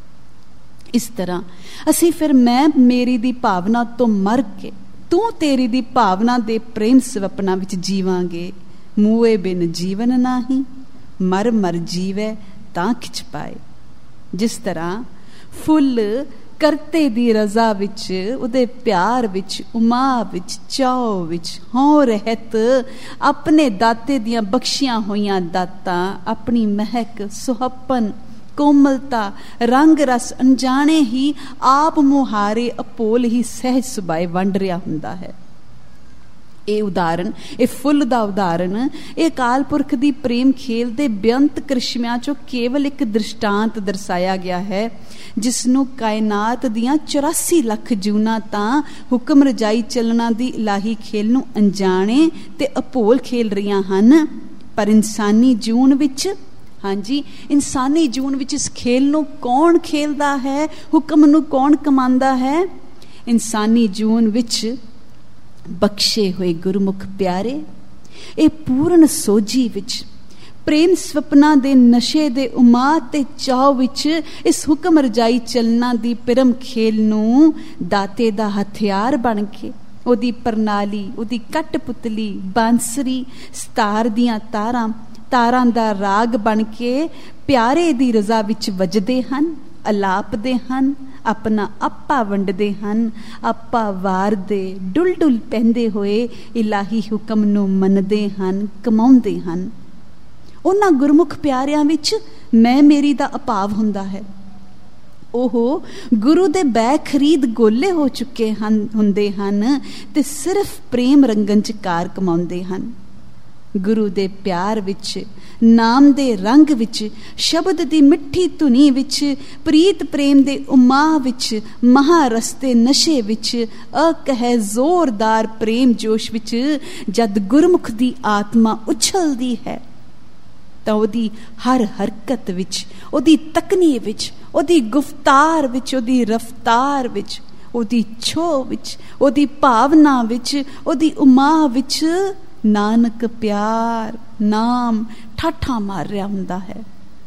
ਇਸ ਤਰ੍ਹਾਂ ਅਸੀਂ ਫਿਰ ਮੈਂ ਮੇਰੀ ਦੀ ਭਾਵਨਾ ਤੋਂ ਮਰ ਕੇ ਤੂੰ ਤੇਰੀ ਦੀ ਭਾਵਨਾ ਦੇ ਪ੍ਰੇਮ ਸਵਪਨਾ ਵਿੱਚ ਜੀਵਾਂਗੇ। ਮੂਏ ਬਿਨ ਜੀਵਨ ਨਾਹੀ, ਮਰ ਮਰ ਜੀਵੈ ਤਾਂ ਖਿਚ ਪਾਏ। ਜਿਸ ਤਰ੍ਹਾਂ ਫੁੱਲ ਕਰਤੇ ਦੀ ਰਜ਼ਾ ਵਿੱਚ, ਉਹਦੇ ਪਿਆਰ ਵਿੱਚ, ਉਮਾ ਵਿੱਚ, ਚਾਉ ਵਿੱਚ, ਹੋਂ ਰਹਿਤ ਆਪਣੇ ਦਾਤੇ ਦੀਆਂ ਬਖਸ਼ੀਆਂ ਹੋਈਆਂ ਦਾਤਾਂ, ਆਪਣੀ ਮਹਿਕ, ਸੁਹੱਪਨ, ਕੋਮਲਤਾ, ਰੰਗ ਰਸ ਅਣਜਾਣੇ ਹੀ ਆਪ ਮੁਹਾਰੇ ਅਪੋਲ ਹੀ ਸਹਿਜ ਸੁਭਾਏ ਵੰਡ ਰਿਹਾ ਹੁੰਦਾ ਹੈ। ਇਹ ਉਦਾਹਰਨ, ਇਹ ਫੁੱਲ ਦਾ ਉਦਾਹਰਨ, ਇਹ ਅਕਾਲ ਪੁਰਖ ਦੀ ਪ੍ਰੇਮ ਖੇਲ ਦੇ ਬੇਅੰਤ ਕ੍ਰਿਸ਼ਮਿਆਂ ਚੋਂ ਕੇਵਲ ਇੱਕ ਦ੍ਰਿਸ਼ਟਾਂਤ ਦਰਸਾਇਆ ਗਿਆ ਹੈ, ਜਿਸ ਨੂੰ ਕਾਇਨਾਤ ਦੀਆਂ 84 ਲੱਖ ਜੂਨਾਂ ਤਾਂ ਹੁਕਮ ਰਜਾਈ ਚੱਲਣਾ ਦੀ ਇਲਾਹੀ ਖੇਲ ਨੂੰ ਅਣਜਾਣੇ ਤੇ ਅਭੋਲ ਖੇਲ ਰਹੀਆਂ ਹਨ। ਪਰ ਇਨਸਾਨੀ ਜੂਨ ਵਿੱਚ, ਹਾਂਜੀ, ਇਨਸਾਨੀ ਜੂਨ ਵਿੱਚ ਇਸ ਖੇਲ ਨੂੰ ਕੌਣ ਖੇਲਦਾ ਹੈ, ਹੁਕਮ ਨੂੰ ਕੌਣ ਕਮਾਂਦਾ ਹੈ? ਇਨਸਾਨੀ ਜੂਨ ਵਿੱਚ ਬਖਸ਼ੇ ਹੋਏ ਗੁਰਮੁਖ ਪਿਆਰੇ ਇਹ ਪੂਰਨ ਸੋਝੀ ਵਿੱਚ, ਪ੍ਰੇਮ ਸਵਪਨਾ ਦੇ ਨਸ਼ੇ ਦੇ ਉਮਾ ਤੇ ਚਾਅ ਵਿੱਚ ਇਸ ਹੁਕਮ ਰਜਾਈ ਚੱਲਣਾ ਦੀ ਪਿਰਮ ਖੇਲ ਨੂੰ ਦਾਤੇ ਦਾ ਹਥਿਆਰ ਬਣ ਕੇ, ਉਹਦੀ ਪ੍ਰਣਾਲੀ, ਉਹਦੀ ਕਠਪੁਤਲੀ, ਬਾਂਸਰੀ, ਸਤਾਰ ਦੀਆਂ ਤਾਰਾਂ, ਤਾਰਾਂ ਦਾ ਰਾਗ ਬਣ ਕੇ ਪਿਆਰੇ ਦੀ ਰਜ਼ਾ ਵਿੱਚ ਵੱਜਦੇ ਹਨ, ਅਲਾਪਦੇ ਹਨ, ਆਪਣਾ ਆਪਾ ਵੰਡਦੇ ਹਨ, ਆਪਾ ਵਾਰਦੇ, ਡੁੱਲ ਡੁੱਲ ਪੈਂਦੇ ਹੋਏ ਇਲਾਹੀ ਹੁਕਮ ਨੂੰ ਮੰਨਦੇ ਹਨ, ਕਮਾਉਂਦੇ ਹਨ। ਉਹਨਾਂ ਗੁਰਮੁਖ ਪਿਆਰਿਆਂ ਵਿੱਚ ਮੈਂ ਮੇਰੀ ਦਾ ਅਭਾਵ ਹੁੰਦਾ ਹੈ। ਉਹ ਗੁਰੂ ਦੇ ਬੈ ਖਰੀਦ ਗੋਲੇ ਹੋ ਚੁੱਕੇ ਹੁੰਦੇ ਹਨ ਤੇ ਸਿਰਫ ਪ੍ਰੇਮ ਰੰਗਨ ਚ ਕਾਰ ਕਮਾਉਂਦੇ ਹਨ। ਗੁਰੂ ਦੇ ਪਿਆਰ ਵਿੱਚ, ਨਾਮ ਦੇ ਰੰਗ ਵਿੱਚ, ਸ਼ਬਦ ਦੀ ਮਿੱਠੀ ਧੁਨੀ ਵਿੱਚ, ਪ੍ਰੀਤ ਪ੍ਰੇਮ ਦੇ ਉਮਾ ਵਿੱਚ, ਮਹਾਰਸ ਦੇ ਨਸ਼ੇ ਵਿੱਚ, ਅਕਹਿ ਜ਼ੋਰਦਾਰ ਪ੍ਰੇਮ ਜੋਸ਼ ਵਿੱਚ ਜਦ ਗੁਰਮੁਖ ਦੀ ਆਤਮਾ ਉਛਲਦੀ ਹੈ ਤਾਂ ਉਹਦੀ ਹਰ ਹਰਕਤ ਵਿੱਚ, ਉਹਦੀ ਤਕਨੀ ਵਿੱਚ, ਉਹਦੀ ਗੁਫਤਾਰ ਵਿੱਚ, ਉਹਦੀ ਰਫਤਾਰ ਵਿੱਚ, ਉਹਦੀ ਛੋਹ ਵਿੱਚ, ਉਹਦੀ ਭਾਵਨਾ ਵਿੱਚ, ਉਹਦੀ ਉਮਾ ਵਿੱਚ ਨਾਨਕ ਪਿਆਰ, ਨਾਮ ਠਾਠਾਂ ਮਾਰ ਰਿਹਾ ਹੁੰਦਾ ਹੈ।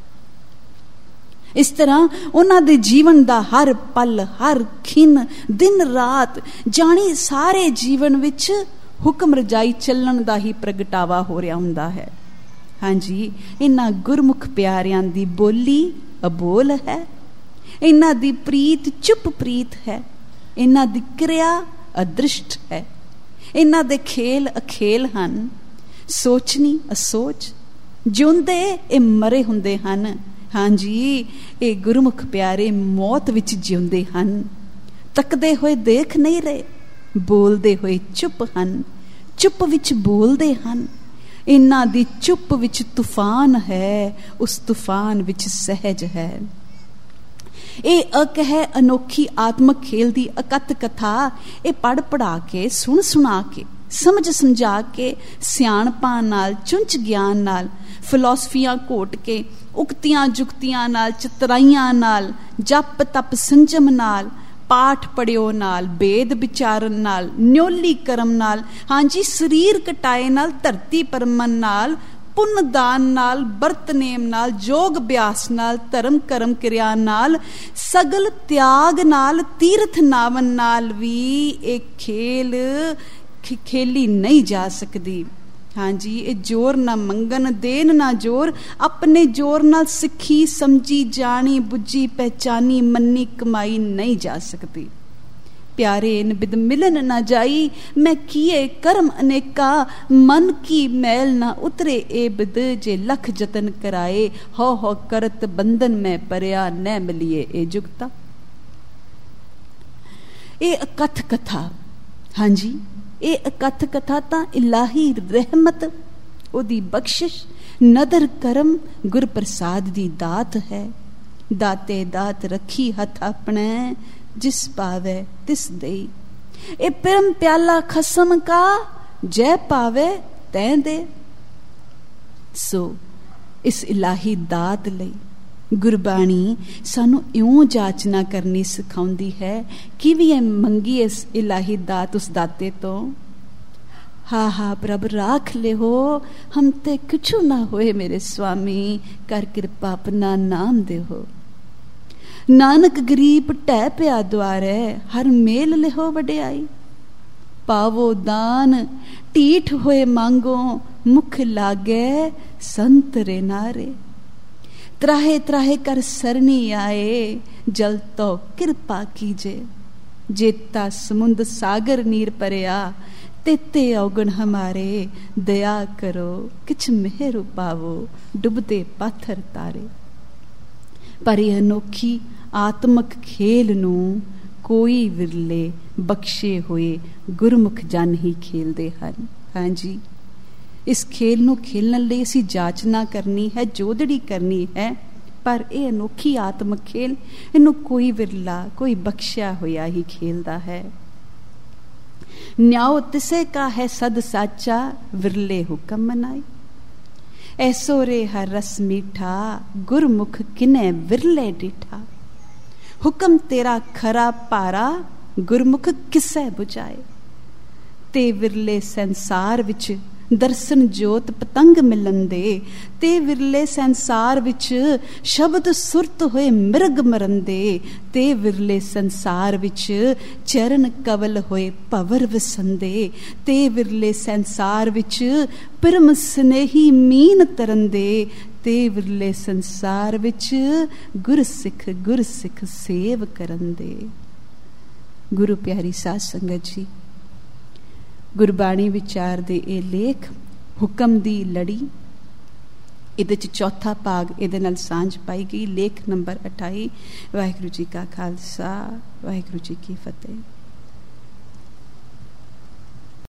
ਇਸ ਤਰ੍ਹਾਂ ਉਹਨਾਂ ਦੇ ਜੀਵਨ ਦਾ ਹਰ ਪਲ, ਹਰ ਖਿਨ, ਦਿਨ ਰਾਤ, ਜਾਣੀ ਸਾਰੇ ਜੀਵਨ ਵਿੱਚ ਹੁਕਮ ਰਜਾਈ ਚੱਲਣ ਦਾ ਹੀ ਪ੍ਰਗਟਾਵਾ ਹੋ ਰਿਹਾ ਹੁੰਦਾ ਹੈ। ਹਾਂਜੀ, ਇਹਨਾਂ ਗੁਰਮੁਖ ਪਿਆਰਿਆਂ ਦੀ ਬੋਲੀ ਅਬੋਲ ਹੈ, ਇਹਨਾਂ ਦੀ ਪ੍ਰੀਤ ਚੁੱਪ ਪ੍ਰੀਤ ਹੈ, ਇਹਨਾਂ ਦੀ ਕਿਰਿਆ ਅਦ੍ਰਿਸ਼ਟ ਹੈ, ਇਹਨਾਂ ਦੇ ਖੇਲ ਅਖੇਲ ਹਨ, ਸੋਚਣੀ ਅਸੋਚ, ਜਿਉਂਦੇ ਇਹ ਮਰੇ ਹੁੰਦੇ ਹਨ। ਹਾਂਜੀ, ਇਹ ਗੁਰਮੁਖ ਪਿਆਰੇ ਮੌਤ ਵਿੱਚ ਜਿਉਂਦੇ ਹਨ, ਤੱਕਦੇ ਹੋਏ ਦੇਖ ਨਹੀਂ ਰਹੇ, ਬੋਲਦੇ ਹੋਏ ਚੁੱਪ ਹਨ, ਚੁੱਪ ਵਿੱਚ ਬੋਲਦੇ ਹਨ। ਇਹਨਾਂ ਦੀ ਚੁੱਪ ਵਿੱਚ ਤੂਫਾਨ ਹੈ, ਉਸ ਤੂਫਾਨ ਵਿੱਚ ਸਹਿਜ ਹੈ। ਇਹ ਅਕਹਿ ਅਨੋਖੀ ਆਤਮਕ ਖੇਲ ਦੀ ਅਕੱਤ ਕਥਾ, ਇਹ ਪੜ੍ਹ ਪੜ੍ਹਾ ਕੇ, ਸੁਣ ਸੁਣਾ ਕੇ, ਸਮਝ ਸਮਝਾ ਕੇ, ਸਿਆਣਪਾਂ ਨਾਲ, ਚੁੰਚ ਗਿਆਨ ਨਾਲ, ਫਿਲਾਸਫੀਆਂ ਘੋਟ ਕੇ, ਉਕਤੀਆਂ ਜੁਗਤੀਆਂ ਨਾਲ, ਚਤਰਾਈਆਂ ਨਾਲ, ਜਪ ਤਪ ਸੰਜਮ ਨਾਲ, ਪਾਠ ਪੜਿਓ ਨਾਲ, ਵੇਦ ਵਿਚਾਰਨ ਨਾਲ, ਨਿਉਲੀ ਕਰਮ ਨਾਲ, ਹਾਂਜੀ ਸਰੀਰ ਕਟਾਏ ਨਾਲ, ਧਰਤੀ ਪਰਮਨ ਨਾਲ, ਪੁੰਨ ਦਾਨ ਨਾਲ, ਵਰਤ ਨੇਮ ਨਾਲ, ਯੋਗ ਅਭਿਆਸ ਨਾਲ, ਧਰਮ ਕਰਮ ਕਿਰਿਆ ਨਾਲ, ਸਗਲ ਤਿਆਗ ਨਾਲ, ਤੀਰਥ ਨਾਵਨ ਨਾਲ ਵੀ ਇਹ ਖੇਲ ਖੇਲੀ ਨਹੀਂ ਜਾ ਸਕਦੀ। ਹਾਂਜੀ, ਇਹ ਜ਼ੋਰ ਨਾ ਮੰਗਣ, ਦੇਣ ਨਾ ਜ਼ੋਰ, ਆਪਣੇ ਜ਼ੋਰ ਨਾਲ ਸਿੱਖੀ ਸਮਝੀ ਜਾਣੀ ਬੁੱਝੀ ਪਹਿਚਾਨੀ ਮੰਨੀ ਕਮਾਈ ਨਹੀਂ ਜਾ ਸਕਦੀ। ਪਿਆਰੇ ਇਨ ਬਿਦ ਮਿਲਨ ਨਾ ਜਾਈ, ਮੈਂ ਕੀਏ ਕਰਮ ਅਨੇਕਾ, ਮਨ ਕੀ ਮੈਲ ਨਾ ਉਤਰੇ ਏ ਬਿਦ, ਜੇ ਲੱਖ ਜਤਨ ਕਰਾਏ, ਹੋ ਹੋ ਕਰਤ ਬੰਧਨ ਮੈਂ ਪਰਿਆ, ਨੈ ਮਿਲੀਏ ਇਹ ਜੁਗਤਾ। ਇਹ ਅਕਥ ਕਥਾ, ਹਾਂਜੀ ਇਹ ਅਕਥ ਕਥਾ ਤਾਂ ਇਲਾਹੀ ਰਹਿਮਤ, ਉਹਦੀ ਬਖਸ਼ਿਸ਼, ਨਦਰ ਕਰਮ, ਗੁਰ ਪ੍ਰਸਾਦ ਦੀ ਦਾਤ ਹੈ। ਦਾਤੇ ਦਾਤ ਰੱਖੀ ਹੱਥ ਆਪਣੇ, ਜਿਸ ਪਾਵੇ ਤਿਸ ਦੇਈ। ਇਹ ਪਰਮ ਪਿਆਲਾ ਖਸਮ ਕਾ, ਜੈ ਪਾਵੇ ਤੈਂ ਦੇ। ਸੋ ਇਸ ਇਲਾਹੀ ਦਾਤ ਲਈ ਗੁਰਬਾਣੀ ਸਾਨੂੰ ਇਉਂ ਜਾਚਨਾ ਕਰਨੀ ਸਿਖਾਉਂਦੀ ਹੈ। ਕਿਵੇਂ ਮੰਗੀ ਇਸ ਇਲਾਹੀ ਦਾਤ ਉਸ ਦਾਤੇ ਤੋਂ। ਹਾ ਹਾ ਪ੍ਰਭ ਰਾਖ ਲਿਓ, ਹਮ ਤੇ ਕੁਛੂ ਨਾ ਹੋਏ ਮੇਰੇ ਸੁਆਮੀ, ਕਰ ਕਿਰਪਾ ਆਪਣਾ ਨਾਮ ਦਿਓ। ਨਾਨਕ ਗਰੀਬ ਢਹਿ ਪਿਆ ਦੁਆਰੇ, ਹਰ ਮੇਲ ਲਿਓ ਵਡਿਆਈ। ਪਾਵੋ ਦਾਨ ਢੀਠ ਹੋਏ ਮੰਗੋ, ਮੁਖ ਲਾਗੇ ਸੰਤਰੇ ਨਾਰੇ। ਤਰਾਹੇ ਤਰਾਹੇ ਕਰ ਸਰਨੀ ਆਏ, ਜਲ ਤੋ ਕਿਰਪਾ ਕੀਜੇ। ਜੇਤਾ ਸਮੁੰਦ ਸਾਗਰ ਨੀਰ ਭਰਿਆ, ਤੇਤੇ ਔਗਣ ਹਮਾਰੇ। ਦਇਆ ਕਰੋ ਕਿਛ ਮਿਹਰ ਪਾਵੋ, ਡੁੱਬਦੇ ਪਾਥਰ ਤਾਰੇ। ਪਰ ਇਹ ਅਨੋਖੀ ਆਤਮਕ ਖੇਲ ਨੂੰ ਕੋਈ ਵਿਰਲੇ ਬਖਸ਼ੇ ਹੋਏ ਗੁਰਮੁਖ ਜਨ ਹੀ ਖੇਲਦੇ ਹਨ। ਹਾਂਜੀ, ਇਸ ਖੇਲ ਨੂੰ ਖੇਲਣ ਲਈ ਅਸੀਂ ਜਾਚਨਾ ਕਰਨੀ ਹੈ, ਜੋਦੜੀ ਕਰਨੀ ਹੈ। ਪਰ ਇਹ ਅਨੋਖੀ ਆਤਮਕ ਖੇਲ, ਇਹਨੂੰ ਕੋਈ ਵਿਰਲਾ, ਕੋਈ ਬਖਸ਼ਿਆ ਹੋਇਆ ਹੀ ਖੇਲਦਾ ਹੈ। ਨਿਆਉ ਤਿਸੇ ਕਾ ਹੈ ਸਦ ਸਾਚਾ, ਵਿਰਲੇ ਹੁਕਮ ਮਨਾਈ। ਐਸੋ ਰੇ ਹਰ ਰਸ ਮੀਠਾ, ਗੁਰਮੁਖ ਕਿਨੇ ਵਿਰਲੇ ਡਿਠਾ। ਹੁਕਮ ਤੇਰਾ ਖਰਾ ਭਾਰਾ, ਗੁਰਮੁਖ ਕਿਸੈ ਬੁਝਾਏ। ਤੇ ਵਿਰਲੇ ਸੰਸਾਰ ਵਿੱਚ ਦਰਸ਼ਨ ਜੋਤ ਪਤੰਗ ਮਿਲਣ ਦੇ, ਤੇ ਵਿਰਲੇ ਸੰਸਾਰ ਵਿੱਚ ਸ਼ਬਦ ਸੁਰਤ ਹੋਏ ਮਿਰਗ ਮਰਨ ਦੇ, ਤੇ ਵਿਰਲੇ ਸੰਸਾਰ ਵਿੱਚ ਚਰਨ ਕਵਲ ਹੋਏ ਭਵਰ ਵਸੰਦੇ, ਤੇ ਵਿਰਲੇ ਸੰਸਾਰ ਵਿੱਚ ਪਰਮ ਸਨੇਹੀ ਮੀਨ ਤਰਨ ਦੇ, ਤੇ ਵਿਰਲੇ ਸੰਸਾਰ ਵਿੱਚ ਗੁਰ ਸਿੱਖ ਸੇਵ ਕਰਨ ਦੇ। ਗੁਰੂ ਪਿਆਰੀ ਸਾਧ ਸੰਗਤ ਜੀ, ਗੁਰਬਾਣੀ ਵਿਚਾਰ ਦੇ ਇਹ ਲੇਖ ਹੁਕਮ ਦੀ ਲੜੀ, ਇਹਦੇ 'ਚ ਚੌਥਾ ਭਾਗ ਇਹਦੇ ਨਾਲ ਸਾਂਝ ਪਾਈ ਗਈ। ਲੇਖ ਨੰਬਰ 28। ਵਾਹਿਗੁਰੂ ਜੀ ਕਾ ਖਾਲਸਾ, ਵਾਹਿਗੁਰੂ ਜੀ ਕੀ ਫਤਿਹ।